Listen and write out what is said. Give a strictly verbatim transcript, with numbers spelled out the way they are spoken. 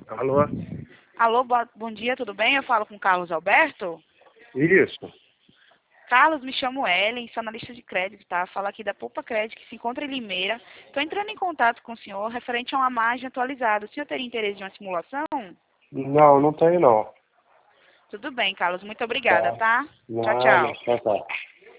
Alô? Alô, bo- bom dia, tudo bem? Eu falo com Carlos Alberto. Isso. Carlos, me chamo Ellen, sou analista de crédito, tá? Falo aqui da Poupa Crédito, que se encontra em Limeira. Estou entrando em contato com o senhor referente a uma margem atualizada. O senhor teria interesse de uma simulação? Não, não tenho não. Tudo bem, Carlos, muito obrigada, Tá. tá? Tchau, Nada, tchau. tá, tá.